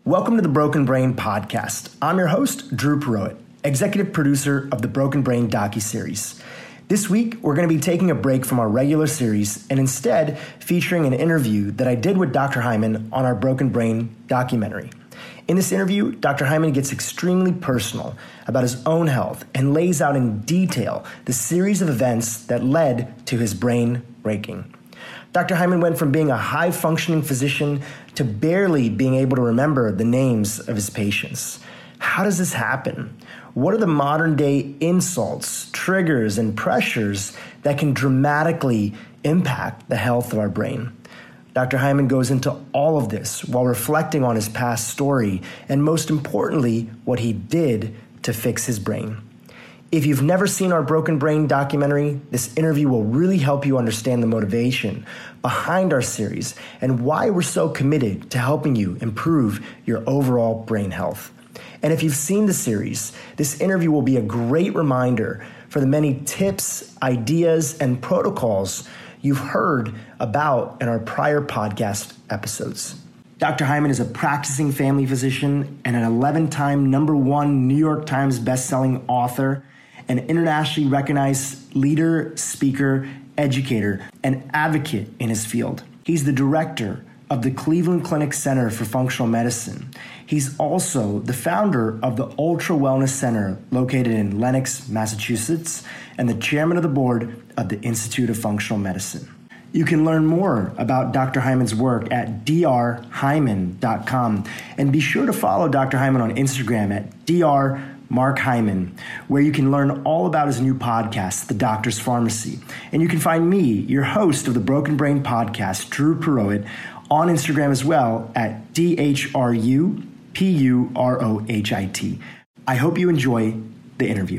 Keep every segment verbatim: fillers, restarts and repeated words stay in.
Welcome to the Broken Brain podcast. I'm your host, Drew Perot, executive producer of the Broken Brain docuseries. This week, we're going to be taking a break from our regular series and instead featuring an interview that I did with Doctor Hyman on our Broken Brain documentary. In this interview, Doctor Hyman gets extremely personal about his own health and lays out in detail the series of events that led to his brain breaking. Doctor Hyman went from being a high-functioning physician to barely being able to remember the names of his patients. How does this happen? What are the modern-day insults, triggers, and pressures that can dramatically impact the health of our brain? Doctor Hyman goes into all of this while reflecting on his past story and, most importantly, what he did to fix his brain. If you've never seen our Broken Brain documentary, this interview will really help you understand the motivation behind our series and why we're so committed to helping you improve your overall brain health. And if you've seen the series, this interview will be a great reminder for the many tips, ideas, and protocols you've heard about in our prior podcast episodes. Doctor Hyman is a practicing family physician and an eleven-time number one New York Times bestselling author, an internationally recognized leader, speaker, educator, and advocate in his field. He's the director of the Cleveland Clinic Center for Functional Medicine. He's also the founder of the Ultra Wellness Center located in Lenox, Massachusetts, and the chairman of the board of the Institute of Functional Medicine. You can learn more about Doctor Hyman's work at d r hyman dot com, and be sure to follow Doctor Hyman on Instagram at Dr Mark Hyman, where you can learn all about his new podcast, The Doctor's Pharmacy. And you can find me, your host of the Broken Brain podcast, Drew Perot, on Instagram as well at D H R U P U R O H I T. I hope you enjoy the interview.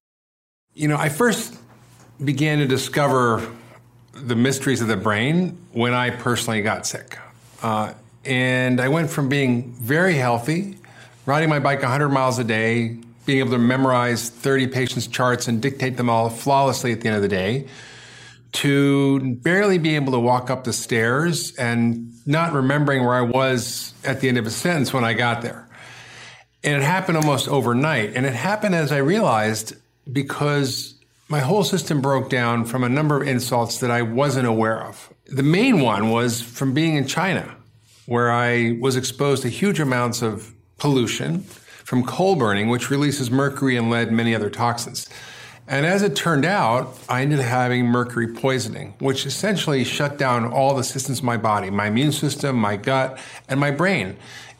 You know, I first began to discover the mysteries of the brain when I personally got sick. Uh, and I went from being very healthy, riding my bike one hundred miles a day, being able to memorize thirty patients' charts and dictate them all flawlessly at the end of the day, to barely be able to walk up the stairs and not remembering where I was at the end of a sentence when I got there. And it happened almost overnight. And it happened, as I realized, because my whole system broke down from a number of insults that I wasn't aware of. The main one was from being in China, where I was exposed to huge amounts of pollution from coal burning, which releases mercury and lead and many other toxins. And as it turned out, I ended up having mercury poisoning, which essentially shut down all the systems of my body, my immune system, my gut, and my brain.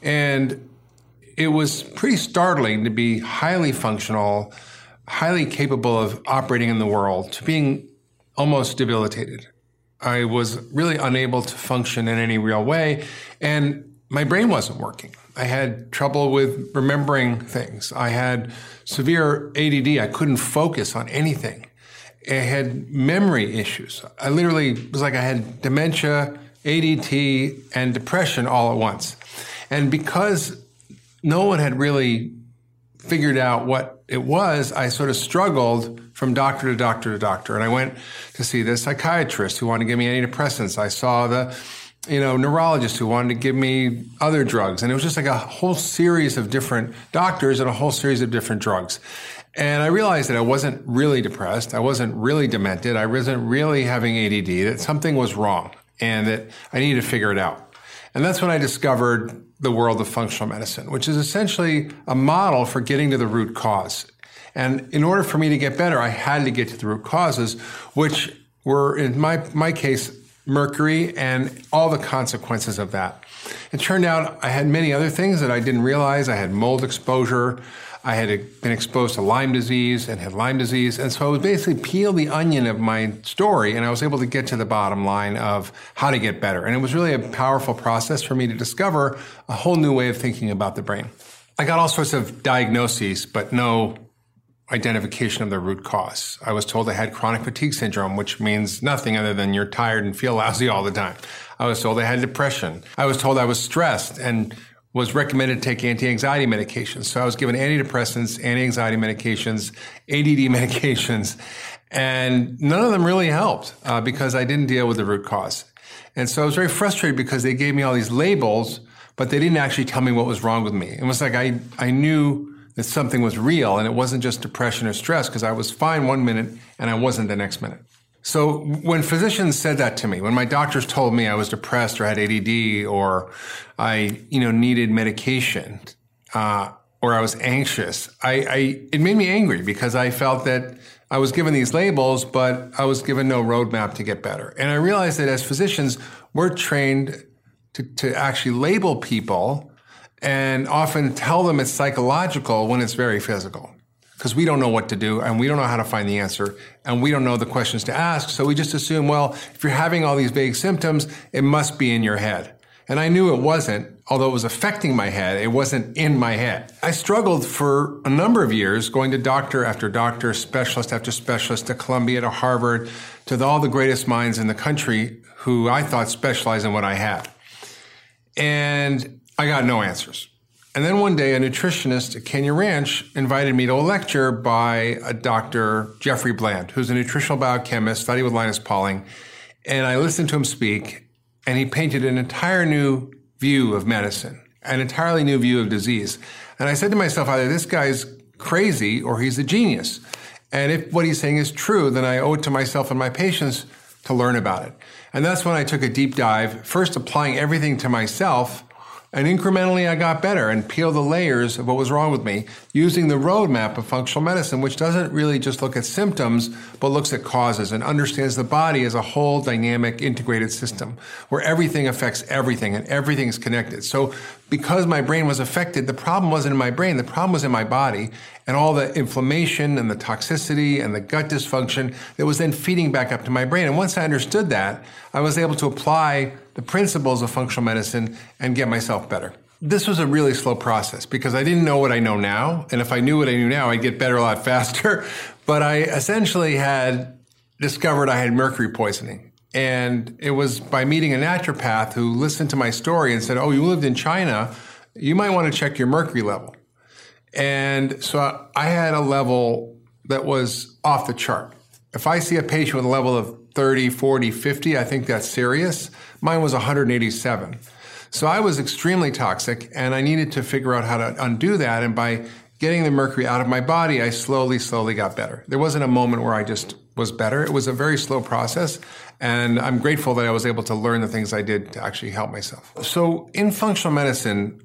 And it was pretty startling to be highly functional, highly capable of operating in the world, to being almost debilitated. I was really unable to function in any real way, and my brain wasn't working. I had trouble with remembering things. I had severe A D D. I couldn't focus on anything. I had memory issues. I literally, it was like I had dementia, A D T, and depression all at once. And because no one had really figured out what it was, I sort of struggled from doctor to doctor to doctor. And I went to see the psychiatrist who wanted to give me antidepressants. I saw the you know, neurologist who wanted to give me other drugs. And it was just like a whole series of different doctors and a whole series of different drugs. And I realized that I wasn't really depressed. I wasn't really demented. I wasn't really having A D D, that something was wrong and that I needed to figure it out. And that's when I discovered the world of functional medicine, which is essentially a model for getting to the root cause. And in order for me to get better, I had to get to the root causes, which were, in my, my case, mercury and all the consequences of that. It turned out I had many other things that I didn't realize. I had mold exposure. I had been exposed to Lyme disease and had Lyme disease. And so I was basically peeled the onion of my story, and I was able to get to the bottom line of how to get better. And it was really a powerful process for me to discover a whole new way of thinking about the brain. I got all sorts of diagnoses, but no identification of the root cause. I was told I had chronic fatigue syndrome, which means nothing other than you're tired and feel lousy all the time. I was told I had depression. I was told I was stressed and was recommended to take anti-anxiety medications. So I was given antidepressants, anti-anxiety medications, A D D medications, and none of them really helped uh, because I didn't deal with the root cause. And so I was very frustrated because they gave me all these labels, but they didn't actually tell me what was wrong with me. It was like I, I knew that something was real, and it wasn't just depression or stress, because I was fine one minute and I wasn't the next minute. So when physicians said that to me, when my doctors told me I was depressed or had A D D or I, you know, needed medication, uh, or I was anxious, I, I, it made me angry because I felt that I was given these labels, but I was given no roadmap to get better. And I realized that as physicians, we're trained to, to actually label people and often tell them it's psychological when it's very physical. Because we don't know what to do, and we don't know how to find the answer, and we don't know the questions to ask. So we just assume, well, if you're having all these vague symptoms, it must be in your head. And I knew it wasn't, although it was affecting my head, it wasn't in my head. I struggled for a number of years, going to doctor after doctor, specialist after specialist, to Columbia, to Harvard, to all the greatest minds in the country who I thought specialized in what I had. And I got no answers. And then one day, a nutritionist at Kenya Ranch invited me to a lecture by a Doctor Jeffrey Bland, who's a nutritional biochemist, studied with Linus Pauling. And I listened to him speak, and he painted an entire new view of medicine, an entirely new view of disease. And I said to myself, either this guy's crazy or he's a genius. And if what he's saying is true, then I owe it to myself and my patients to learn about it. And that's when I took a deep dive, first applying everything to myself. And incrementally, I got better and peeled the layers of what was wrong with me using the roadmap of functional medicine, which doesn't really just look at symptoms, but looks at causes and understands the body as a whole dynamic integrated system where everything affects everything and everything is connected. So because my brain was affected, the problem wasn't in my brain, the problem was in my body and all the inflammation and the toxicity and the gut dysfunction that was then feeding back up to my brain. And once I understood that, I was able to apply the principles of functional medicine and get myself better. This was a really slow process because I didn't know what I know now. And if I knew what I knew now, I'd get better a lot faster. But I essentially had discovered I had mercury poisoning. And it was by meeting a naturopath who listened to my story and said, oh, you lived in China, you might want to check your mercury level. And so I had a level that was off the chart. If I see a patient with a level of thirty, forty, fifty, I think that's serious. Mine was one hundred eighty-seven. So I was extremely toxic, and I needed to figure out how to undo that. And by getting the mercury out of my body, I slowly, slowly got better. There wasn't a moment where I just was better. It was a very slow process, and I'm grateful that I was able to learn the things I did to actually help myself. So in functional medicine,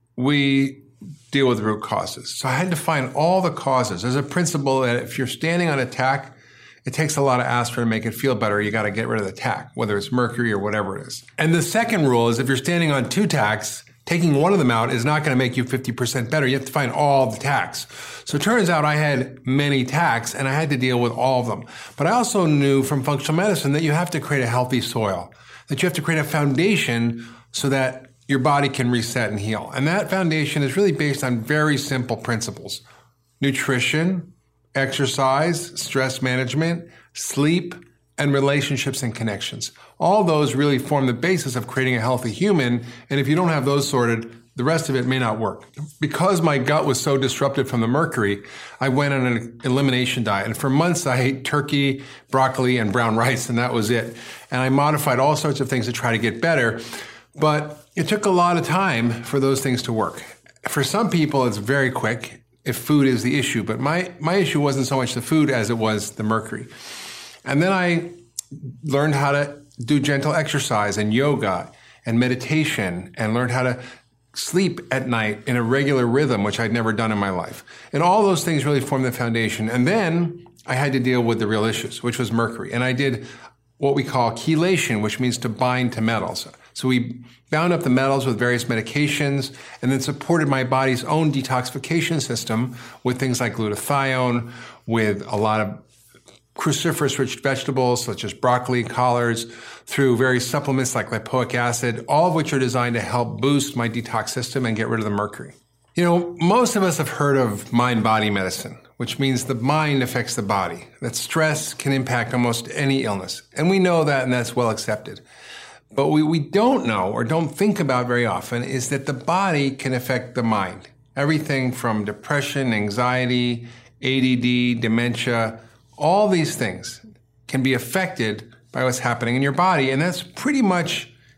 we deal with root causes. So I had to find all the causes. There's a principle that if you're standing on a tack, it takes a lot of aspirin to make it feel better. You got to get rid of the tack, whether it's mercury or whatever it is. And the second rule is if you're standing on two tacks, taking one of them out is not going to make you fifty percent better. You have to find all the tacks. So it turns out I had many tacks and I had to deal with all of them. But I also knew from functional medicine that you have to create a healthy soil, that you have to create a foundation so that your body can reset and heal. And that foundation is really based on very simple principles: nutrition, exercise, stress management, sleep, and relationships and connections. All those really form the basis of creating a healthy human. And if you don't have those sorted, the rest of it may not work. Because my gut was so disrupted from the mercury, I went on an elimination diet. And for months, I ate turkey, broccoli, and brown rice, and that was it. And I modified all sorts of things to try to get better. But it took a lot of time for those things to work. For some people, it's very quick if food is the issue. But my, my issue wasn't so much the food as it was the mercury. And then I learned how to do gentle exercise and yoga and meditation and learned how to sleep at night in a regular rhythm, which I'd never done in my life. And all those things really formed the foundation. And then I had to deal with the real issues, which was mercury. And I did what we call chelation, which means to bind to metals. So we bound up the metals with various medications and then supported my body's own detoxification system with things like glutathione, with a lot of cruciferous-rich vegetables such as broccoli, collards, through various supplements like lipoic acid, all of which are designed to help boost my detox system and get rid of the mercury. You know, most of us have heard of mind-body medicine, which means the mind affects the body, that stress can impact almost any illness. And we know that, and that's well accepted. But what we, we don't know or don't think about very often is that the body can affect the mind. Everything from depression, anxiety, A D D, dementia, all these things can be affected by what's happening in your body. And that's pretty much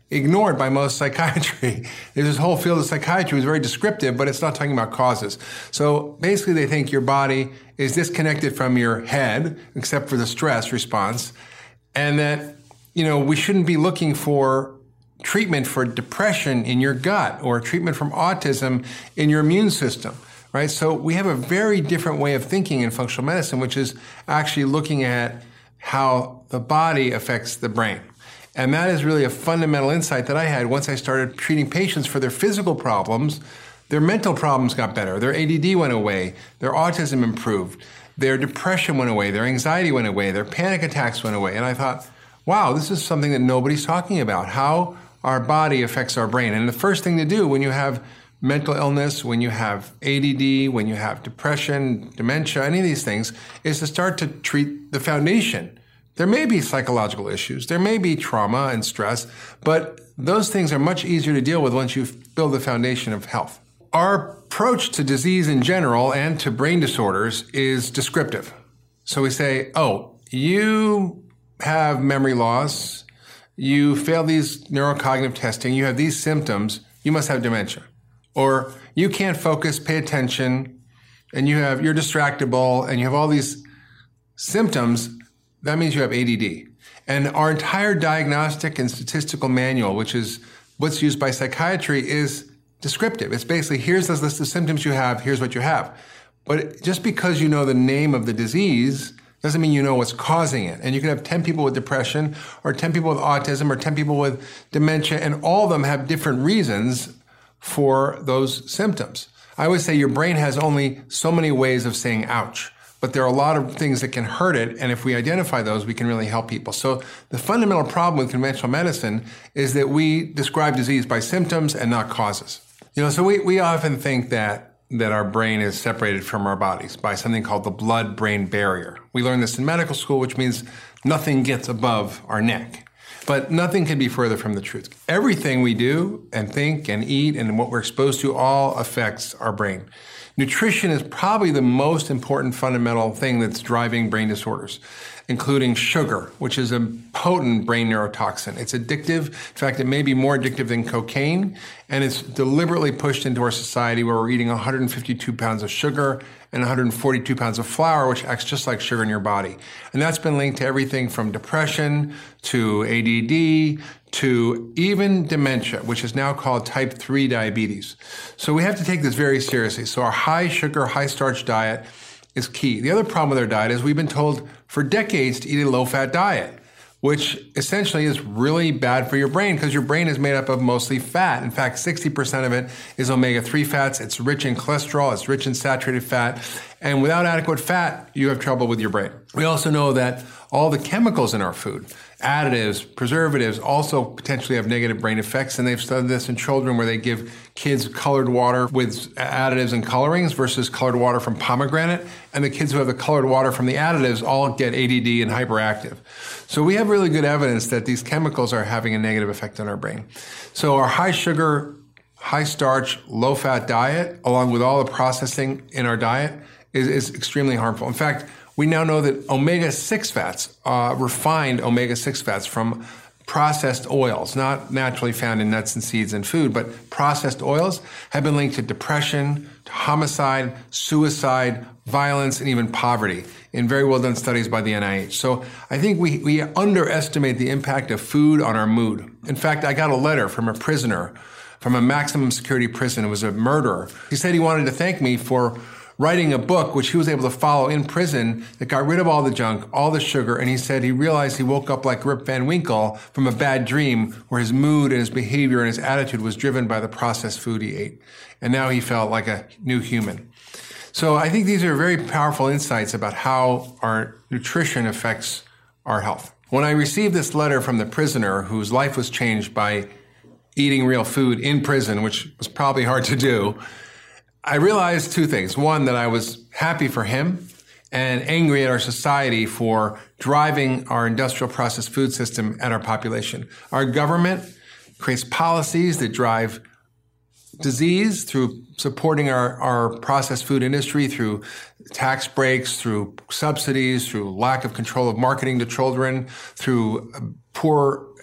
ignored by most psychiatry. There's this whole field of psychiatry which is very descriptive, but it's not talking about causes. So basically they think your body is disconnected from your head, except for the stress response, and that, you know, we shouldn't be looking for treatment for depression in your gut or treatment from autism in your immune system, right? So we have a very different way of thinking in functional medicine, which is actually looking at how the body affects the brain. And that is really a fundamental insight that I had once I started treating patients for their physical problems. Their mental problems got better. Their A D D went away. Their autism improved. Their depression went away. Their anxiety went away. Their panic attacks went away. And I thought, wow, this is something that nobody's talking about, how our body affects our brain. And the first thing to do when you have mental illness, when you have A D D, when you have depression, dementia, any of these things, is to start to treat the foundation. There may be psychological issues, there may be trauma and stress, but those things are much easier to deal with once you build the foundation of health. Our approach to disease in general and to brain disorders is descriptive. So we say, oh, you have memory loss, you failed these neurocognitive testing, you have these symptoms, you must have dementia. Or you can't focus, pay attention, and you have, you're distractible, and you have all these symptoms. That means you have A D D. And our entire diagnostic and statistical manual, which is what's used by psychiatry, is descriptive. It's basically, here's the list of symptoms you have, here's what you have. But just because you know the name of the disease doesn't mean you know what's causing it. And you can have ten people with depression, or ten people with autism, or ten people with dementia, and all of them have different reasons for those symptoms. I always say your brain has only so many ways of saying ouch. But there are a lot of things that can hurt it, and if we identify those, we can really help people. So the fundamental problem with conventional medicine is that we describe disease by symptoms and not causes. You know, so we, we often think that, that our brain is separated from our bodies by something called the blood-brain barrier. We learn this in medical school, which means nothing gets above our neck. But nothing can be further from the truth. Everything we do and think and eat and what we're exposed to all affects our brain. Nutrition is probably the most important fundamental thing that's driving brain disorders, including sugar, which is a potent brain neurotoxin. It's addictive. In fact, it may be more addictive than cocaine, and it's deliberately pushed into our society where we're eating one hundred fifty-two pounds of sugar and one hundred forty-two pounds of flour, which acts just like sugar in your body. And that's been linked to everything from depression to A D D to even dementia, which is now called type three diabetes. So we have to take this very seriously. So our high sugar, high starch diet is key. The other problem with our diet is we've been told for decades to eat a low-fat diet, which essentially is really bad for your brain because your brain is made up of mostly fat. In fact, sixty percent of it is omega three fats. It's rich in cholesterol. It's rich in saturated fat. And without adequate fat, you have trouble with your brain. We also know that all the chemicals in our food, additives, preservatives, also potentially have negative brain effects. And they've studied this in children where they give kids colored water with additives and colorings versus colored water from pomegranate. And the kids who have the colored water from the additives all get A D D and hyperactive. So we have really good evidence that these chemicals are having a negative effect on our brain. So our high sugar, high starch, low fat diet, along with all the processing in our diet, is, is extremely harmful. In fact, we now know that omega six fats, uh, refined omega six fats from processed oils, not naturally found in nuts and seeds and food, but processed oils, have been linked to depression, to homicide, suicide, violence, and even poverty in very well done studies by the N I H. So I think we, we underestimate the impact of food on our mood. In fact, I got a letter from a prisoner from a maximum security prison. It was a murderer. He said he wanted to thank me for writing a book, which he was able to follow in prison, that got rid of all the junk, all the sugar, and he said he realized he woke up like Rip Van Winkle from a bad dream where his mood and his behavior and his attitude was driven by the processed food he ate. And now he felt like a new human. So I think these are very powerful insights about how our nutrition affects our health. When I received this letter from the prisoner whose life was changed by eating real food in prison, which was probably hard to do, I realized two things. One, that I was happy for him and angry at our society for driving our industrial processed food system at our population. Our government creates policies that drive disease through supporting our, our processed food industry, through tax breaks, through subsidies, through lack of control of marketing to children, through poor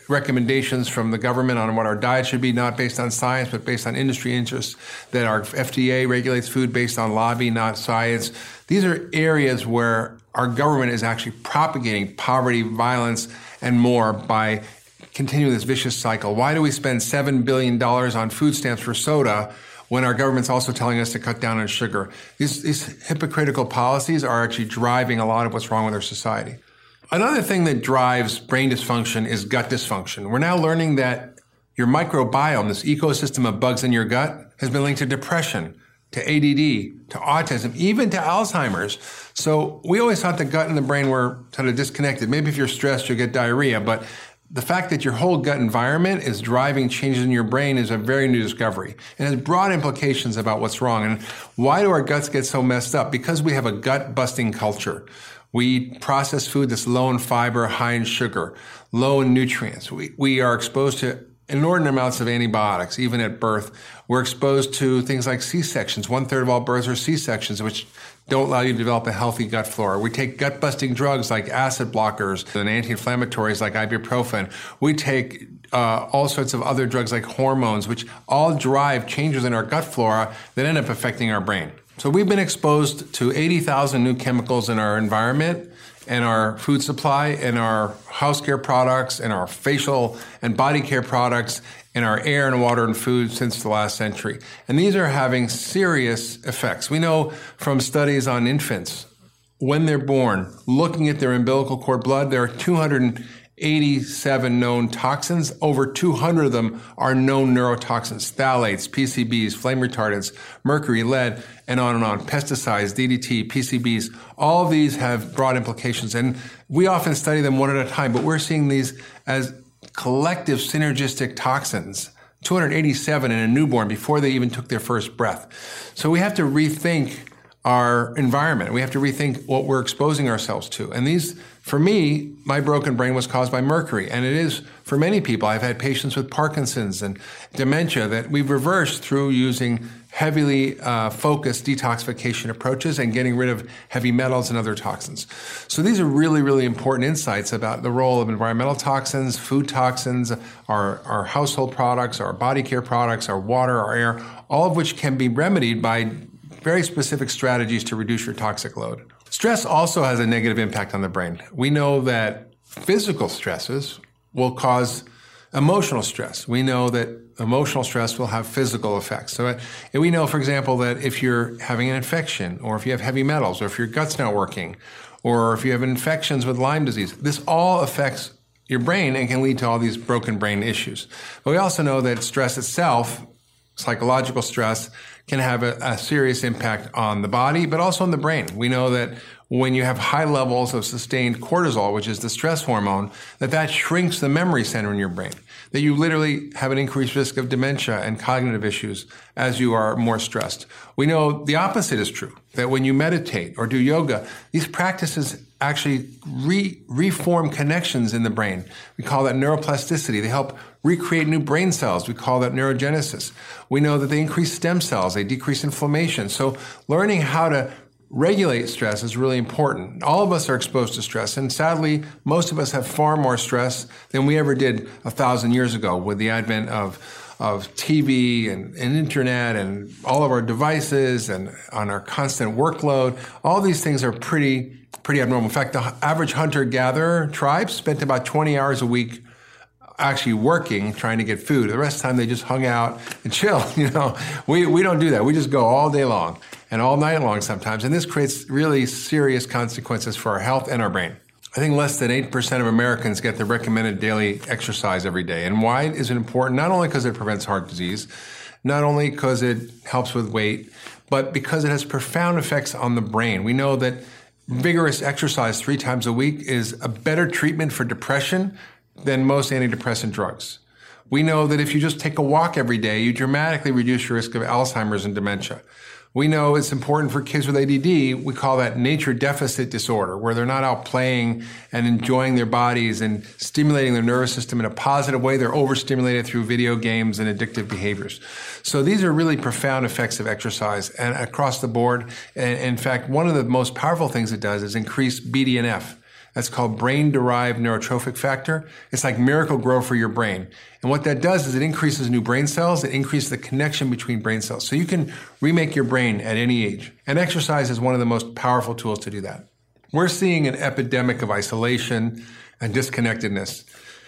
recommendations from the government on what our diet should be, not based on science, but based on industry interests, that our F D A regulates food based on lobby, not science. These are areas where our government is actually propagating poverty, violence, and more by continuing this vicious cycle. Why do we spend seven billion dollars on food stamps for soda when our government's also telling us to cut down on sugar? These, these hypocritical policies are actually driving a lot of what's wrong with our society. Another thing that drives brain dysfunction is gut dysfunction. We're now learning that your microbiome, this ecosystem of bugs in your gut, has been linked to depression, to A D D, to autism, even to Alzheimer's. So we always thought the gut and the brain were kind of disconnected. Maybe if you're stressed, you'll get diarrhea, but the fact that your whole gut environment is driving changes in your brain is a very new discovery and has broad implications about what's wrong. And why do our guts get so messed up? Because we have a gut-busting culture. We eat processed food that's low in fiber, high in sugar, low in nutrients. We, we are exposed to inordinate amounts of antibiotics, even at birth. We're exposed to things like C-sections. One third of all births are C-sections, which don't allow you to develop a healthy gut flora. We take gut-busting drugs like acid blockers and anti-inflammatories like ibuprofen. We take uh, all sorts of other drugs like hormones, which all drive changes in our gut flora that end up affecting our brain. So we've been exposed to eighty thousand new chemicals in our environment, and our food supply, and our house care products, and our facial and body care products, and our air and water and food since the last century. And these are having serious effects. We know from studies on infants, when they're born, looking at their umbilical cord blood, there are two hundred eighty-seven known toxins. Over two hundred of them are known neurotoxins: phthalates, P C Bs, flame retardants, mercury, lead, and on and on, pesticides, D D T, P C Bs. All of these have broad implications, and we often study them one at a time, but we're seeing these as collective synergistic toxins, two hundred eighty-seven in a newborn before they even took their first breath. So we have to rethink our environment. We have to rethink what we're exposing ourselves to. And these, for me, my broken brain was caused by mercury. And it is for many people. I've had patients with Parkinson's and dementia that we've reversed through using heavily uh, focused detoxification approaches and getting rid of heavy metals and other toxins. So these are really, really important insights about the role of environmental toxins, food toxins, our, our household products, our body care products, our water, our air, all of which can be remedied by very specific strategies to reduce your toxic load. Stress also has a negative impact on the brain. We know that physical stresses will cause emotional stress. We know that emotional stress will have physical effects. So uh, we know, for example, that if you're having an infection, or if you have heavy metals, or if your gut's not working, or if you have infections with Lyme disease, this all affects your brain and can lead to all these broken brain issues. But we also know that stress itself, psychological stress, can have a, a serious impact on the body, but also on the brain. We know that when you have high levels of sustained cortisol, which is the stress hormone, that that shrinks the memory center in your brain, that you literally have an increased risk of dementia and cognitive issues as you are more stressed. We know the opposite is true, that when you meditate or do yoga, these practices actually re- reform connections in the brain. We call that neuroplasticity. They help recreate new brain cells. We call that neurogenesis. We know that they increase stem cells. They decrease inflammation. So learning how to regulate stress is really important. All of us are exposed to stress, and sadly, most of us have far more stress than we ever did a thousand years ago with the advent of of T V and, and internet and all of our devices and on our constant workload. All these things are pretty pretty abnormal. In fact, the average hunter-gatherer tribe spent about twenty hours a week actually working, trying to get food. The rest of the time they just hung out and chilled. You know, we, we don't do that. We just go all day long and all night long sometimes. And this creates really serious consequences for our health and our brain. I think less than eight percent of Americans get the recommended daily exercise every day. And why is it important? Not only because it prevents heart disease, not only because it helps with weight, but because it has profound effects on the brain. We know that vigorous exercise three times a week is a better treatment for depression than most antidepressant drugs. We know that if you just take a walk every day, you dramatically reduce your risk of Alzheimer's and dementia. We know it's important for kids with A D D. We call that nature deficit disorder, where they're not out playing and enjoying their bodies and stimulating their nervous system in a positive way. They're overstimulated through video games and addictive behaviors. So these are really profound effects of exercise and across the board. And in fact, one of the most powerful things it does is increase B D N F. That's called brain-derived neurotrophic factor. It's like Miracle-Gro for your brain. And what that does is it increases new brain cells. It increases the connection between brain cells. So you can remake your brain at any age. And exercise is one of the most powerful tools to do that. We're seeing an epidemic of isolation and disconnectedness.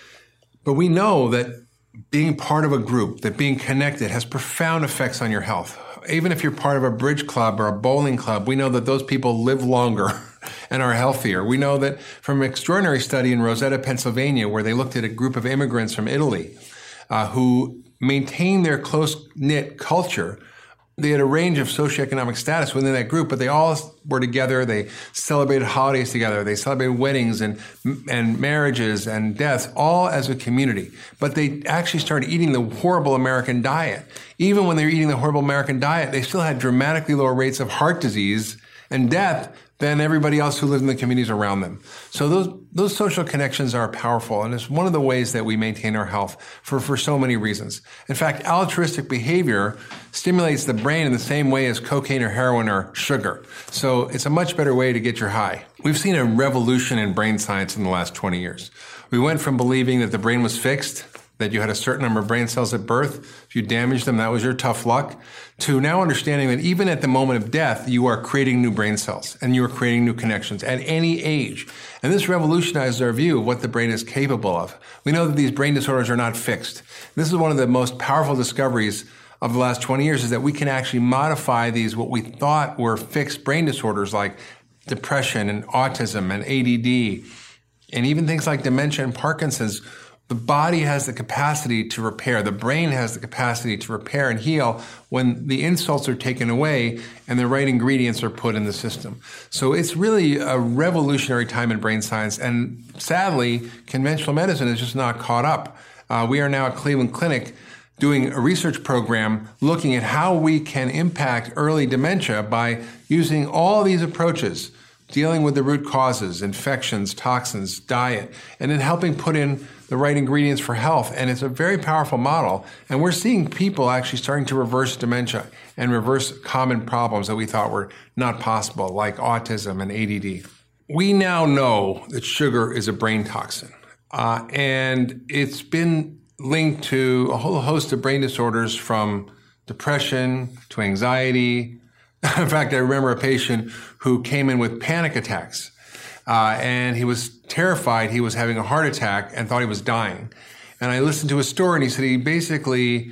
But we know that being part of a group, that being connected has profound effects on your health. Even if you're part of a bridge club or a bowling club, we know that those people live longer and are healthier. We know that from an extraordinary study in Rosetta, Pennsylvania, where they looked at a group of immigrants from Italy uh, who maintained their close-knit culture. They had a range of socioeconomic status within that group, but they all were together. They celebrated holidays together. They celebrated weddings and and marriages and deaths, all as a community. But they actually started eating the horrible American diet. Even when they were eating the horrible American diet, they still had dramatically lower rates of heart disease and death than everybody else who lived in the communities around them. So those those social connections are powerful, and it's one of the ways that we maintain our health for, for so many reasons. In fact, altruistic behavior stimulates the brain in the same way as cocaine or heroin or sugar. So it's a much better way to get your high. We've seen a revolution in brain science in the last twenty years. We went from believing that the brain was fixed, that you had a certain number of brain cells at birth. If you damaged them, that was your tough luck, to now understanding that even at the moment of death, you are creating new brain cells and you are creating new connections at any age. And this revolutionized our view of what the brain is capable of. We know that these brain disorders are not fixed. This is one of the most powerful discoveries of the last twenty years, is that we can actually modify these, what we thought were fixed brain disorders like depression and autism and A D D, and even things like dementia and Parkinson's. The body has the capacity to repair. The brain has the capacity to repair and heal when the insults are taken away and the right ingredients are put in the system. So it's really a revolutionary time in brain science. And sadly, conventional medicine is just not caught up. Uh, we are now at Cleveland Clinic doing a research program looking at how we can impact early dementia by using all these approaches, dealing with the root causes, infections, toxins, diet, and then helping put in the right ingredients for health. And it's a very powerful model. And we're seeing people actually starting to reverse dementia and reverse common problems that we thought were not possible, like autism and A D D. We now know that sugar is a brain toxin. Uh, and it's been linked to a whole host of brain disorders, from depression to anxiety. In fact, I remember a patient who came in with panic attacks. Uh, and he was terrified he was having a heart attack and thought he was dying. And I listened to his story, and he said he basically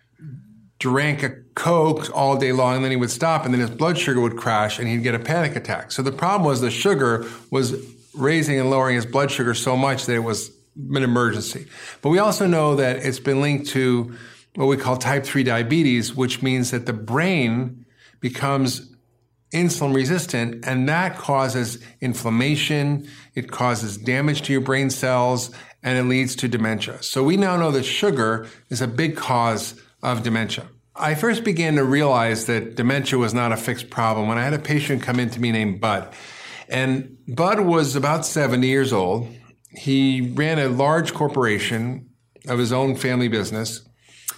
drank a Coke all day long, and then he would stop, and then his blood sugar would crash, and he'd get a panic attack. So the problem was the sugar was raising and lowering his blood sugar so much that it was an emergency. But we also know that it's been linked to what we call type three diabetes, which means that the brain becomes insulin resistant, and that causes inflammation, it causes damage to your brain cells, and it leads to dementia. So we now know that sugar is a big cause of dementia. I first began to realize that dementia was not a fixed problem when I had a patient come in to me named Bud. And Bud was about seventy years old. He ran a large corporation of his own family business,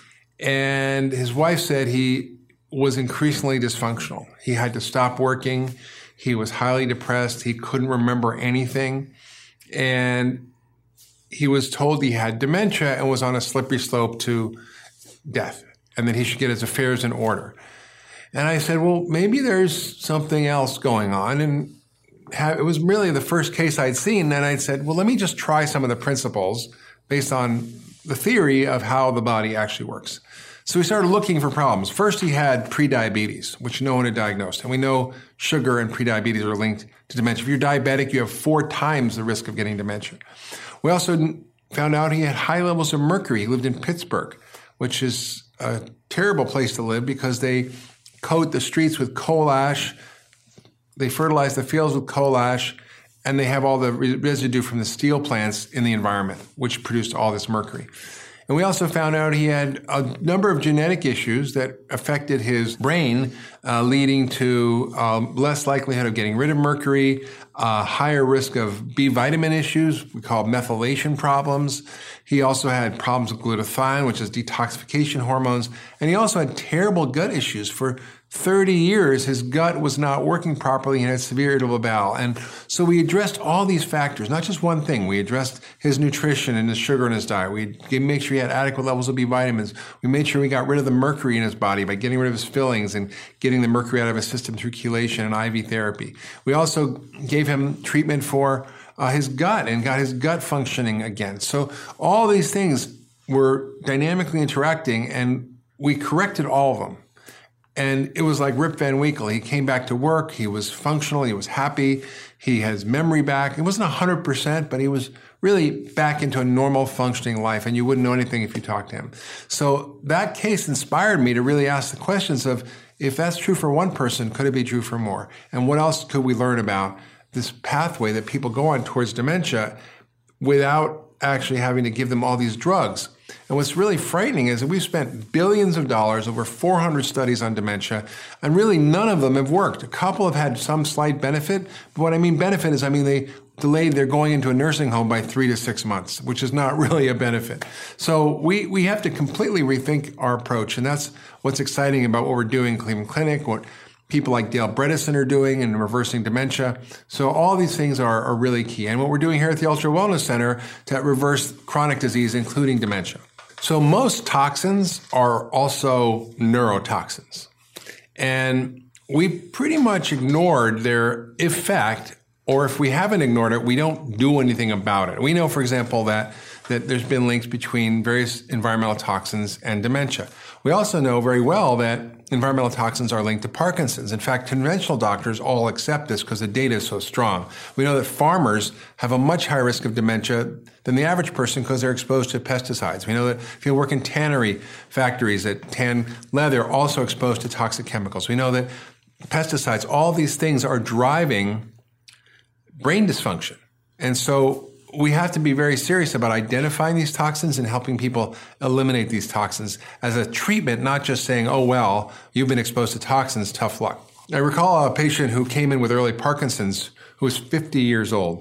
and his wife said he was increasingly dysfunctional. He had to stop working. He was highly depressed. He couldn't remember anything. And he was told he had dementia and was on a slippery slope to death, and that he should get his affairs in order. And I said, well, maybe there's something else going on. And it was really the first case I'd seen. And I said, well, let me just try some of the principles based on the theory of how the body actually works. So we started looking for problems. First, he had prediabetes, which no one had diagnosed. And we know sugar and prediabetes are linked to dementia. If you're diabetic, you have four times the risk of getting dementia. We also found out he had high levels of mercury. He lived in Pittsburgh, which is a terrible place to live because they coat the streets with coal ash. They fertilize the fields with coal ash, and they have all the residue from the steel plants in the environment, which produced all this mercury. And we also found out he had a number of genetic issues that affected his brain, uh, leading to um, less likelihood of getting rid of mercury, a higher risk of B vitamin issues, we call methylation problems. He also had problems with glutathione, which is detoxification hormones. And he also had terrible gut issues. For thirty years, his gut was not working properly and had severe irritable bowel. And so we addressed all these factors, not just one thing. We addressed his nutrition and his sugar in his diet. We made sure he had adequate levels of B vitamins. We made sure we got rid of the mercury in his body by getting rid of his fillings and getting the mercury out of his system through chelation and I V therapy. We also gave him treatment for uh, his gut and got his gut functioning again. So all these things were dynamically interacting, and we corrected all of them. And it was like Rip Van Winkle. He came back to work. He was functional. He was happy. He had his memory back. It wasn't one hundred percent, but he was really back into a normal functioning life. And you wouldn't know anything if you talked to him. So that case inspired me to really ask the questions of, if that's true for one person, could it be true for more? And what else could we learn about this pathway that people go on towards dementia without actually having to give them all these drugs? And what's really frightening is that we've spent billions of dollars, over four hundred studies on dementia, and really none of them have worked. A couple have had some slight benefit, but what I mean benefit is, I mean, they delayed their going into a nursing home by three to six months, which is not really a benefit. So we, we have to completely rethink our approach, and that's what's exciting about what we're doing in Cleveland Clinic, what people like Dale Bredesen are doing in reversing dementia. So all these things are, are really key. And what we're doing here at the Ultra Wellness Center to reverse chronic disease, including dementia. So most toxins are also neurotoxins. And we pretty much ignored their effect, or if we haven't ignored it, we don't do anything about it. We know, for example, that, that there's been links between various environmental toxins and dementia. We also know very well that environmental toxins are linked to Parkinson's. In fact, conventional doctors all accept this because the data is so strong. We know that farmers have a much higher risk of dementia than the average person because they're exposed to pesticides. We know that if you work in tannery factories that tan leather, also exposed to toxic chemicals. We know that pesticides, all these things are driving brain dysfunction. And so we have to be very serious about identifying these toxins and helping people eliminate these toxins as a treatment, not just saying, oh, well, you've been exposed to toxins, tough luck. I recall a patient who came in with early Parkinson's who was fifty years old,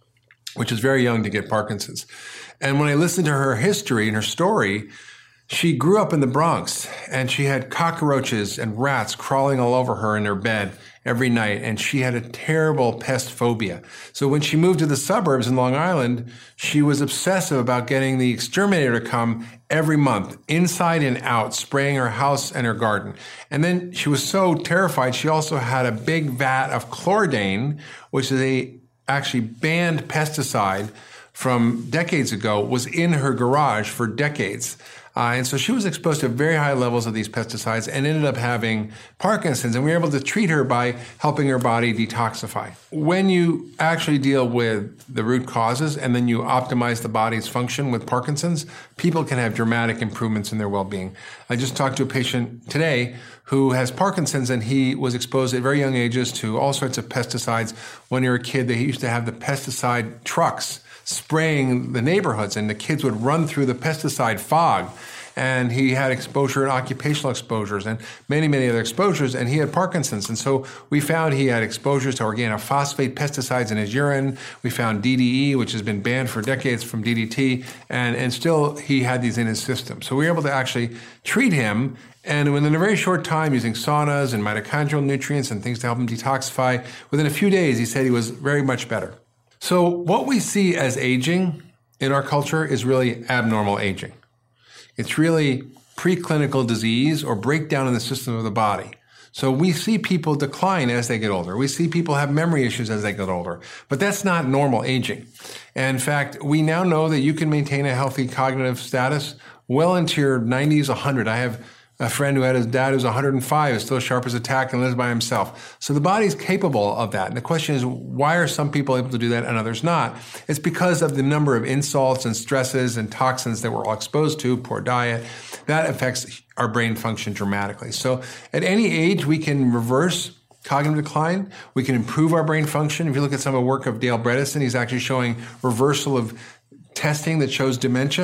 which is very young to get Parkinson's. And when I listened to her history and her story, she grew up in the Bronx, and she had cockroaches and rats crawling all over her in her bed every night, and she had a terrible pest phobia. So when she moved to the suburbs in Long Island, she was obsessive about getting the exterminator to come every month, inside and out, spraying her house and her garden. And then she was so terrified, she also had a big vat of chlordane, which is a actually banned pesticide from decades ago, was in her garage for decades. Uh, and so she was exposed to very high levels of these pesticides and ended up having Parkinson's. And we were able to treat her by helping her body detoxify. When you actually deal with the root causes and then you optimize the body's function with Parkinson's, people can have dramatic improvements in their well-being. I just talked to a patient today who has Parkinson's, and he was exposed at very young ages to all sorts of pesticides. When he was a kid, they used to have the pesticide trucks spraying the neighborhoods, and the kids would run through the pesticide fog. And he had exposure and occupational exposures and many, many other exposures, and he had Parkinson's. And so we found he had exposures to organophosphate pesticides in his urine. We found D D E, which has been banned for decades from D D T, and, and still he had these in his system. So we were able to actually treat him, and within a very short time, using saunas and mitochondrial nutrients and things to help him detoxify, within a few days, he said he was very much better. So what we see as aging in our culture is really abnormal aging. It's really preclinical disease or breakdown in the system of the body. So we see people decline as they get older. We see people have memory issues as they get older. But that's not normal aging. And in fact, we now know that you can maintain a healthy cognitive status well into your nineties, one hundred. I have a friend who had his dad who's one hundred five, is still sharp as a tack and lives by himself. So the body's capable of that. And the question is, why are some people able to do that and others not? It's because of the number of insults and stresses and toxins that we're all exposed to, poor diet. That affects our brain function dramatically. So at any age, we can reverse cognitive decline. We can improve our brain function. If you look at some of the work of Dale Bredesen, he's actually showing reversal of testing that shows dementia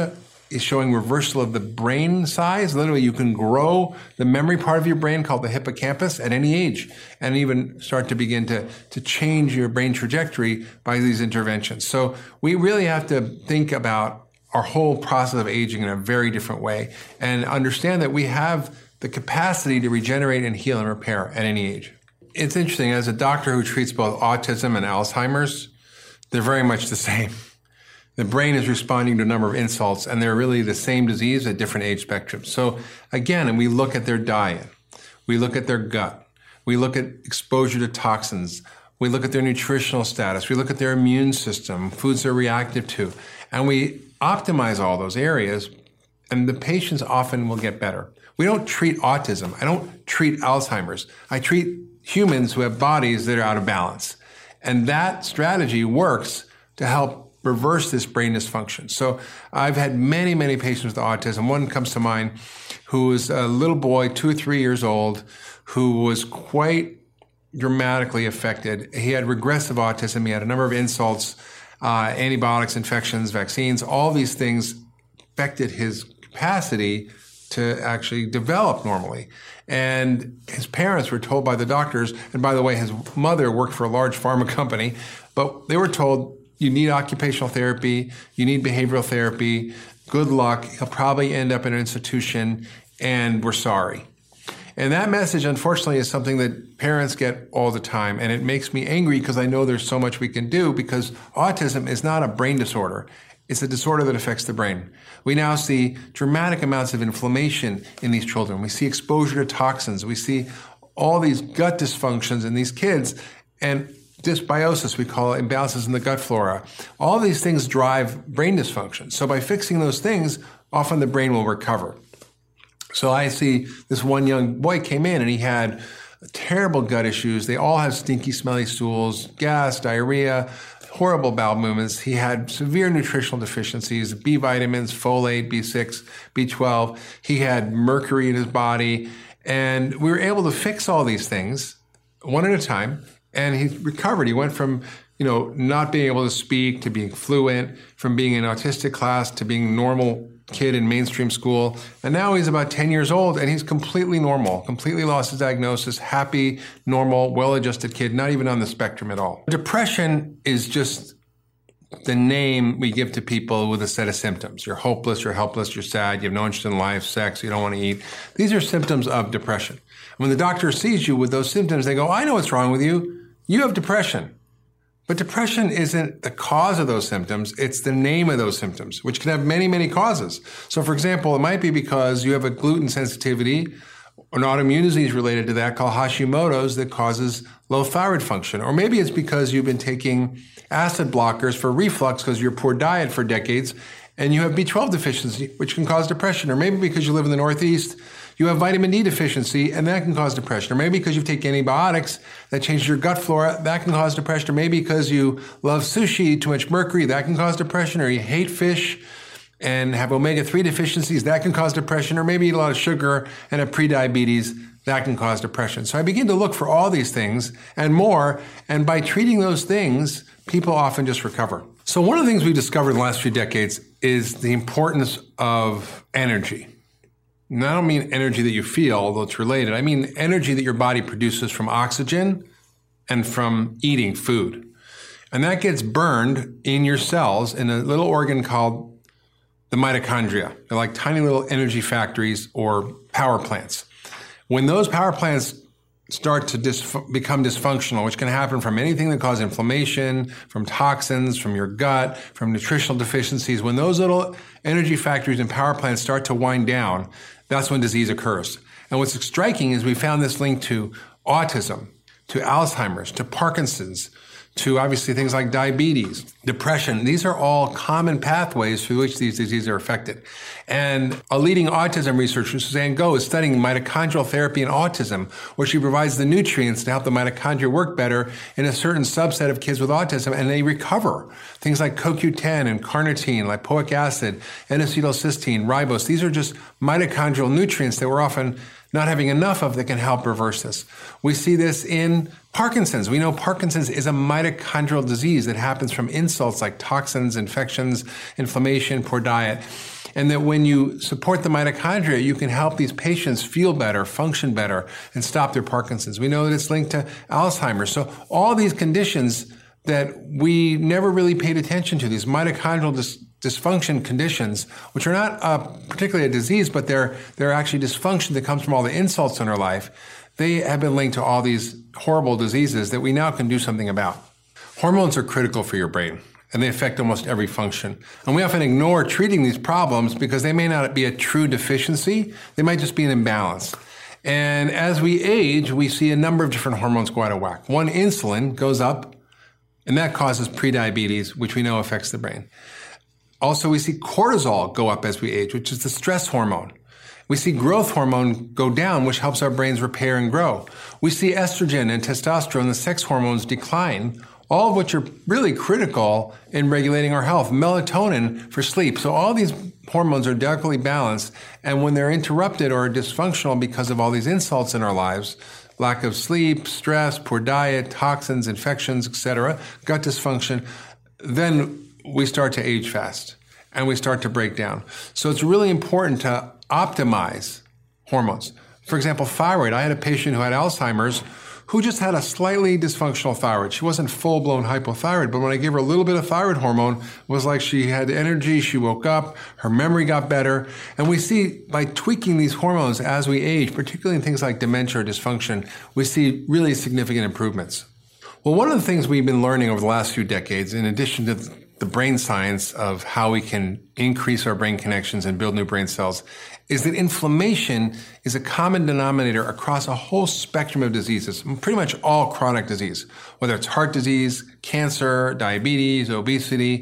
is showing reversal of the brain size. Literally, you can grow the memory part of your brain called the hippocampus at any age and even start to begin to, to change your brain trajectory by these interventions. So we really have to think about our whole process of aging in a very different way and understand that we have the capacity to regenerate and heal and repair at any age. It's interesting, as a doctor who treats both autism and Alzheimer's, they're very much the same. The brain is responding to a number of insults, and they're really the same disease at different age spectrums. So again, and we look at their diet, we look at their gut, we look at exposure to toxins, we look at their nutritional status, we look at their immune system, foods they're reactive to, and we optimize all those areas, and the patients often will get better. We don't treat autism. I don't treat Alzheimer's. I treat humans who have bodies that are out of balance. And that strategy works to help reverse this brain dysfunction. So I've had many, many patients with autism. One comes to mind who was a little boy, two or three years old, who was quite dramatically affected. He had regressive autism. He had a number of insults, uh, antibiotics, infections, vaccines. All these things affected his capacity to actually develop normally. And his parents were told by the doctors, and by the way, his mother worked for a large pharma company, but they were told, you need occupational therapy, you need behavioral therapy, good luck, he'll probably end up in an institution, and we're sorry. And that message, unfortunately, is something that parents get all the time, and it makes me angry because I know there's so much we can do, because autism is not a brain disorder. It's a disorder that affects the brain. We now see dramatic amounts of inflammation in these children. We see exposure to toxins. We see all these gut dysfunctions in these kids, and dysbiosis, we call it, imbalances in the gut flora. All these things drive brain dysfunction. So by fixing those things, often the brain will recover. So I see this one young boy came in and he had terrible gut issues. They all have stinky, smelly stools, gas, diarrhea, horrible bowel movements. He had severe nutritional deficiencies, B vitamins, folate, B six, B twelve. He had mercury in his body. And we were able to fix all these things one at a time. And he recovered. He went from, you know, not being able to speak to being fluent, from being in autistic class to being a normal kid in mainstream school. And now he's about ten years old and he's completely normal, completely lost his diagnosis, happy, normal, well-adjusted kid, not even on the spectrum at all. Depression is just the name we give to people with a set of symptoms. You're hopeless, you're helpless, you're sad, you have no interest in life, sex, you don't want to eat. These are symptoms of depression. When the doctor sees you with those symptoms, they go, I know what's wrong with you. You have depression. But depression isn't the cause of those symptoms. It's the name of those symptoms, which can have many, many causes. So, for example, it might be because you have a gluten sensitivity, an autoimmune disease related to that called Hashimoto's that causes low thyroid function. Or maybe it's because you've been taking acid blockers for reflux because of your poor diet for decades, and you have B twelve deficiency, which can cause depression. Or maybe because you live in the Northeast, you have vitamin D deficiency, and that can cause depression. Or maybe because you've taken antibiotics that changes your gut flora, that can cause depression. Or maybe because you love sushi, eat too much mercury, that can cause depression. Or you hate fish and have omega three deficiencies, that can cause depression. Or maybe eat a lot of sugar and have prediabetes, that can cause depression. So I begin to look for all these things and more, and by treating those things, people often just recover. So one of the things we discovered in the last few decades is the importance of energy. And I don't mean energy that you feel, although it's related. I mean energy that your body produces from oxygen and from eating food. And that gets burned in your cells in a little organ called the mitochondria. They're like tiny little energy factories or power plants. When those power plants start to dis- become dysfunctional, which can happen from anything that causes inflammation, from toxins, from your gut, from nutritional deficiencies, when those little energy factories and power plants start to wind down, that's when disease occurs. And what's striking is we found this link to autism, to Alzheimer's, to Parkinson's, to obviously things like diabetes, depression. These are all common pathways through which these diseases are affected. And a leading autism researcher, Suzanne Go, is studying mitochondrial therapy in autism, where she provides the nutrients to help the mitochondria work better in a certain subset of kids with autism, and they recover. Things like C O Q ten and carnitine, lipoic acid, N-acetylcysteine, ribose. These are just mitochondrial nutrients that we're often not having enough of that can help reverse this. We see this in Parkinson's. We know Parkinson's is a mitochondrial disease that happens from insults like toxins, infections, inflammation, poor diet. and that when you support the mitochondria, you can help these patients feel better, function better, and stop their Parkinson's. We know that it's linked to Alzheimer's. So all these conditions that we never really paid attention to, these mitochondrial dis- dysfunction conditions, which are not uh, particularly a disease, but they're, they're actually dysfunction that comes from all the insults in our life, they have been linked to all these horrible diseases that we now can do something about. Hormones are critical for your brain, and they affect almost every function. And we often ignore treating these problems because they may not be a true deficiency. They might just be an imbalance. And as we age, we see a number of different hormones go out of whack. One, insulin, goes up, and that causes prediabetes, which we know affects the brain. Also, we see cortisol go up as we age, which is the stress hormone. We see growth hormone go down, which helps our brains repair and grow. We see estrogen and testosterone, the sex hormones, decline, all of which are really critical in regulating our health. Melatonin for sleep. So all these hormones are delicately balanced, and when they're interrupted or dysfunctional because of all these insults in our lives, lack of sleep, stress, poor diet, toxins, infections, et cetera, gut dysfunction, then we start to age fast and we start to break down. So it's really important to optimize hormones. For example, thyroid. I had a patient who had Alzheimer's who just had a slightly dysfunctional thyroid. She wasn't full-blown hypothyroid, but when I gave her a little bit of thyroid hormone, it was like she had energy, she woke up, her memory got better. And we see by tweaking these hormones as we age, particularly in things like dementia or dysfunction, we see really significant improvements. Well, one of the things we've been learning over the last few decades, in addition to the brain science of how we can increase our brain connections and build new brain cells, is that inflammation is a common denominator across a whole spectrum of diseases, pretty much all chronic disease, whether it's heart disease, cancer, diabetes, obesity,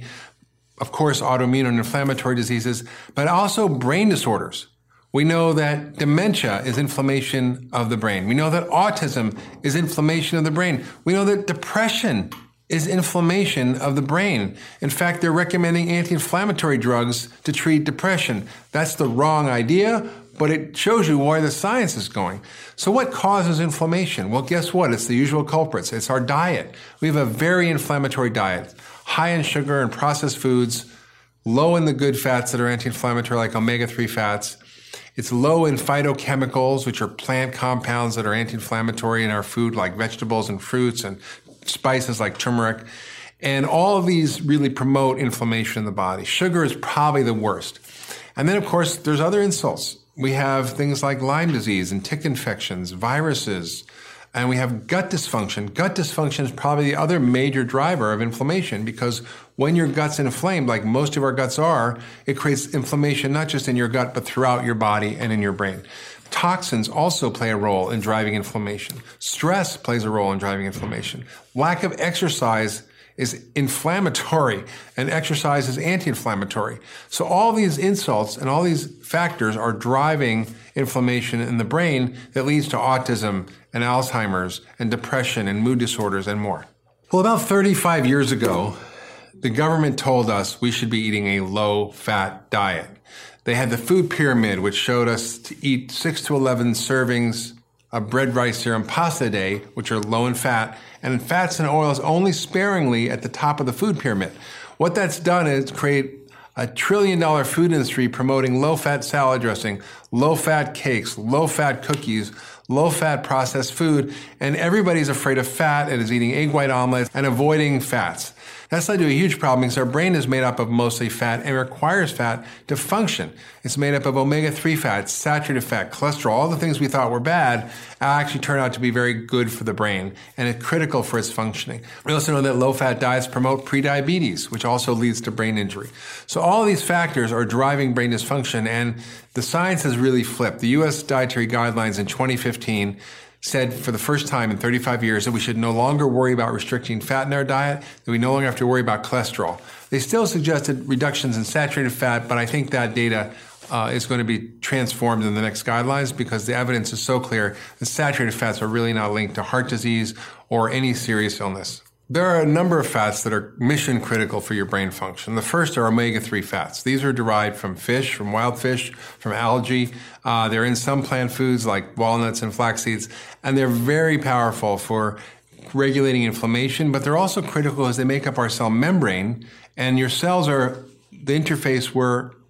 of course, autoimmune and inflammatory diseases, but also brain disorders. We know that dementia is inflammation of the brain. We know that autism is inflammation of the brain. We know that depression is inflammation of the brain. In fact, they're recommending anti-inflammatory drugs to treat depression. That's the wrong idea, but it shows you where the science is going. So what causes inflammation? Well, guess what? It's the usual culprits. It's our diet. We have a very inflammatory diet, high in sugar and processed foods, low in the good fats that are anti-inflammatory, like omega three fats. It's low in phytochemicals, which are plant compounds that are anti-inflammatory in our food, like vegetables and fruits and spices like turmeric. And all of these really promote inflammation in the body. Sugar is probably the worst. And then, of course, there's other insults. We have things like Lyme disease and tick infections, viruses, and we have gut dysfunction. Gut dysfunction is probably the other major driver of inflammation, because when your gut's inflamed, like most of our guts are, it creates inflammation not just in your gut, but throughout your body and in your brain. Toxins also play a role in driving inflammation. Stress plays a role in driving inflammation. Lack of exercise is inflammatory, and exercise is anti-inflammatory. So all these insults and all these factors are driving inflammation in the brain that leads to autism and Alzheimer's and depression and mood disorders and more. Well, about thirty-five years ago, the government told us we should be eating a low-fat diet. They had the food pyramid, which showed us to eat six to eleven servings of bread, rice, cereal, and pasta a day, which are low in fat, and in fats and oils only sparingly at the top of the food pyramid. What that's done is create a trillion dollar food industry promoting low-fat salad dressing, low-fat cakes, low-fat cookies, low-fat processed food, and everybody's afraid of fat and is eating egg white omelets and avoiding fats. That's led to a huge problem because our brain is made up of mostly fat and requires fat to function. It's made up of omega three fats, saturated fat, cholesterol, all the things we thought were bad actually turn out to be very good for the brain and it's critical for its functioning. We also know that low-fat diets promote prediabetes, which also leads to brain injury. So all these factors are driving brain dysfunction, and the science has really flipped. The U S Dietary Guidelines in twenty fifteen said for the first time in thirty-five years that we should no longer worry about restricting fat in our diet, that we no longer have to worry about cholesterol. They still suggested reductions in saturated fat, but I think that data uh, is going to be transformed in the next guidelines because the evidence is so clear that saturated fats are really not linked to heart disease or any serious illness. There are a number of fats that are mission critical for your brain function. The first are omega three fats. These are derived from fish, from wild fish, from algae. Uh, they're in some plant foods like walnuts and flax seeds, and they're very powerful for regulating inflammation, but they're also critical as they make up our cell membrane, and your cells are the interface where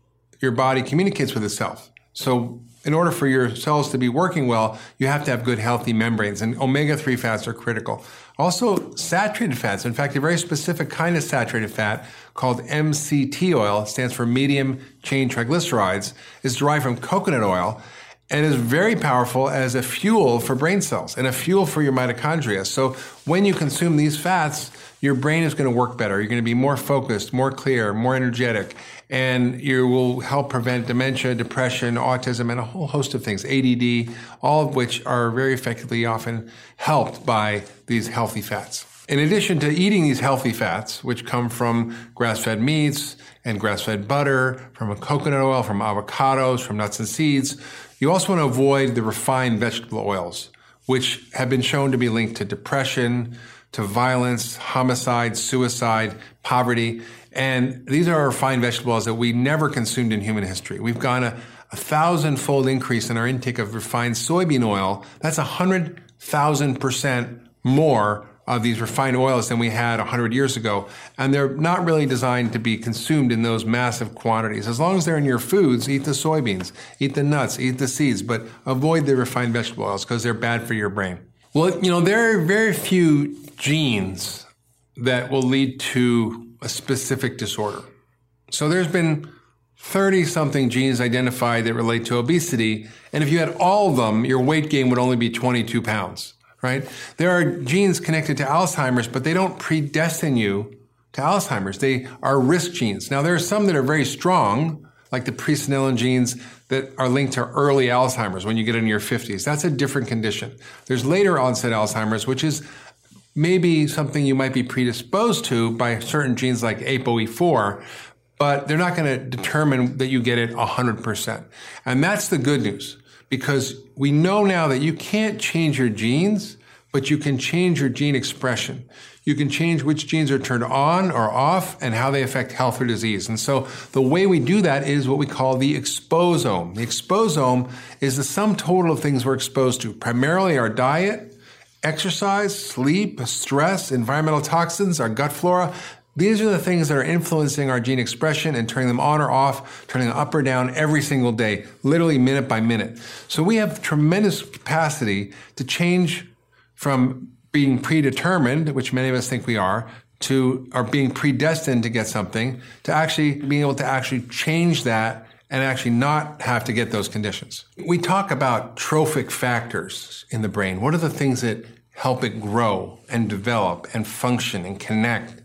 your body communicates with itself. So in order for your cells to be working well, you have to have good, healthy membranes, and omega three fats are critical. Also, saturated fats, in fact, a very specific kind of saturated fat called M C T oil, stands for medium chain triglycerides, is derived from coconut oil and is very powerful as a fuel for brain cells and a fuel for your mitochondria. So when you consume these fats, your brain is going to work better. You're going to be more focused, more clear, more energetic, and you will help prevent dementia, depression, autism, and a whole host of things, A D D, all of which are very effectively often helped by these healthy fats. In addition to eating these healthy fats, which come from grass-fed meats and grass-fed butter, from coconut oil, from avocados, from nuts and seeds, you also want to avoid the refined vegetable oils, which have been shown to be linked to depression, to violence, homicide, suicide, poverty. And these are refined vegetable oils that we never consumed in human history. We've gone a, a thousand-fold increase in our intake of refined soybean oil. That's a hundred thousand percent more of these refined oils than we had one hundred years ago. And they're not really designed to be consumed in those massive quantities. As long as they're in your foods, eat the soybeans, eat the nuts, eat the seeds, but avoid the refined vegetable oils because they're bad for your brain. Well, you know, there are very few genes that will lead to a specific disorder. So there's been thirty-something genes identified that relate to obesity, and if you had all of them, your weight gain would only be twenty-two pounds, right? There are genes connected to Alzheimer's, but they don't predestine you to Alzheimer's. They are risk genes. Now, there are some that are very strong, like the presenilin genes that are linked to early Alzheimer's when you get in your fifties. That's a different condition. There's later onset Alzheimer's, which is maybe something you might be predisposed to by certain genes like A P O E four, but they're not going to determine that you get it one hundred percent. And that's the good news, because we know now that you can't change your genes, but you can change your gene expression. You can change which genes are turned on or off and how they affect health or disease. And so the way we do that is what we call the exposome. The exposome is the sum total of things we're exposed to, primarily our diet, exercise, sleep, stress, environmental toxins, our gut flora. These are the things that are influencing our gene expression and turning them on or off, turning them up or down every single day, literally minute by minute. So we have tremendous capacity to change from being predetermined, which many of us think we are, to or being predestined to get something, to actually being able to actually change that and actually not have to get those conditions. We talk about trophic factors in the brain. What are the things that help it grow and develop and function and connect?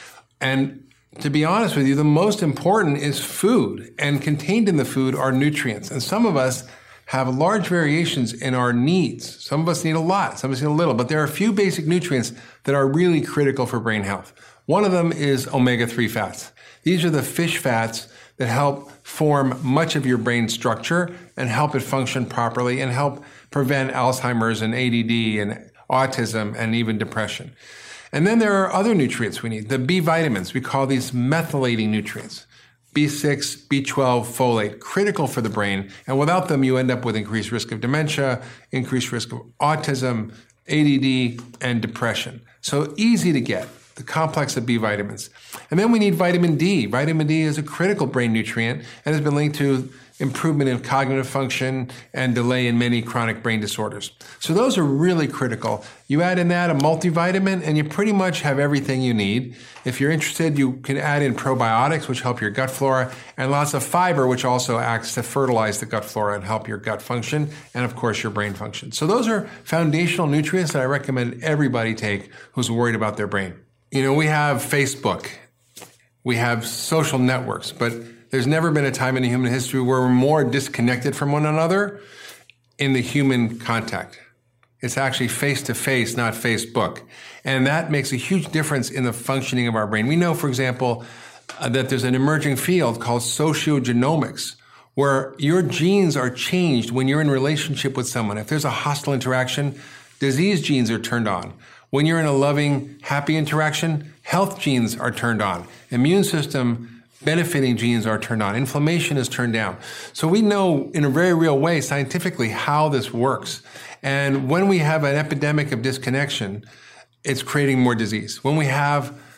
And to be honest with you, the most important is food, and contained in the food are nutrients. And some of us have large variations in our needs. Some of us need a lot, some of us need a little, but there are a few basic nutrients that are really critical for brain health. One of them is omega three fats. These are the fish fats that help form much of your brain structure and help it function properly and help prevent Alzheimer's and A D D and autism and even depression. And then there are other nutrients we need. The B vitamins, we call these methylating nutrients. B six, B twelve, folate, critical for the brain. And without them, you end up with increased risk of dementia, increased risk of autism, A D D, and depression. So easy to get, the complex of B vitamins. And then we need vitamin D. Vitamin D is a critical brain nutrient and has been linked to improvement in cognitive function and delay in many chronic brain disorders. So those are really critical. You add in that a multivitamin and you pretty much have everything you need. If you're interested, you can add in probiotics, which help your gut flora, and lots of fiber, which also acts to fertilize the gut flora and help your gut function, and of course your brain function. So those are foundational nutrients that I recommend everybody take who's worried about their brain. You know, we have Facebook, we have social networks, but there's never been a time in human history where we're more disconnected from one another in the human contact. It's actually face-to-face, not Facebook. And that makes a huge difference in the functioning of our brain. We know, for example, uh, that there's an emerging field called sociogenomics, where your genes are changed when you're in relationship with someone. If there's a hostile interaction, disease genes are turned on. When you're in a loving, happy interaction, health genes are turned on. Immune system benefiting genes are turned on. Inflammation is turned down. So we know in a very real way, scientifically, how this works. And when we have an epidemic of disconnection, it's creating more disease. When we have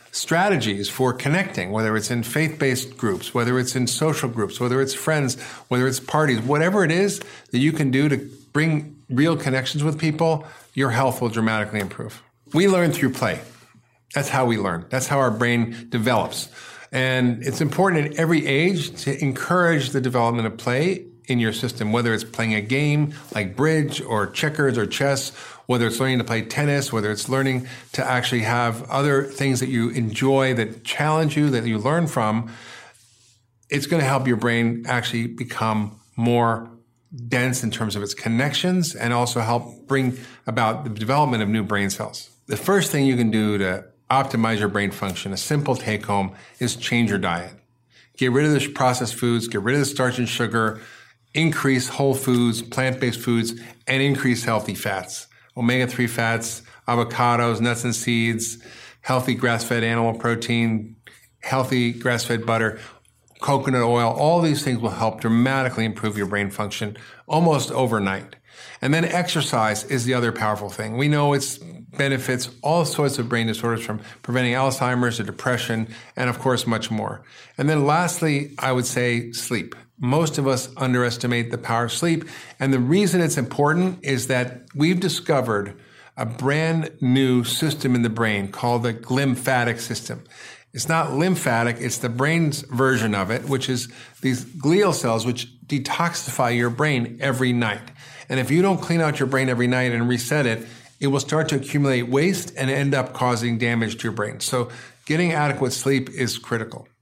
strategies for connecting, whether it's in faith-based groups, whether it's in social groups, whether it's friends, whether it's parties, whatever it is that you can do to bring real connections with people, your health will dramatically improve. We learn through play. That's how we learn. That's how our brain develops. And it's important at every age to encourage the development of play in your system, whether it's playing a game like bridge or checkers or chess, whether it's learning to play tennis, whether it's learning to actually have other things that you enjoy that challenge you, that you learn from. It's going to help your brain actually become more dense in terms of its connections and also help bring about the development of new brain cells. The first thing you can do to optimize your brain function, a simple take home, is change your diet. Get rid of the processed foods, get rid of the starch and sugar, increase whole foods, plant-based foods, and increase healthy fats. omega three fats, avocados, nuts and seeds, healthy grass-fed animal protein, healthy grass-fed butter, coconut oil. All these things will help dramatically improve your brain function almost overnight. And then exercise is the other powerful thing. We know it's benefits all sorts of brain disorders, from preventing Alzheimer's to depression, and of course, much more. And then lastly, I would say sleep. Most of us underestimate the power of sleep. And the reason it's important is that we've discovered a brand new system in the brain called the glymphatic system. It's not lymphatic, it's the brain's version of it, which is these glial cells which detoxify your brain every night. And if you don't clean out your brain every night and reset it, it will start to accumulate waste and end up causing damage to your brain. So getting adequate sleep is critical.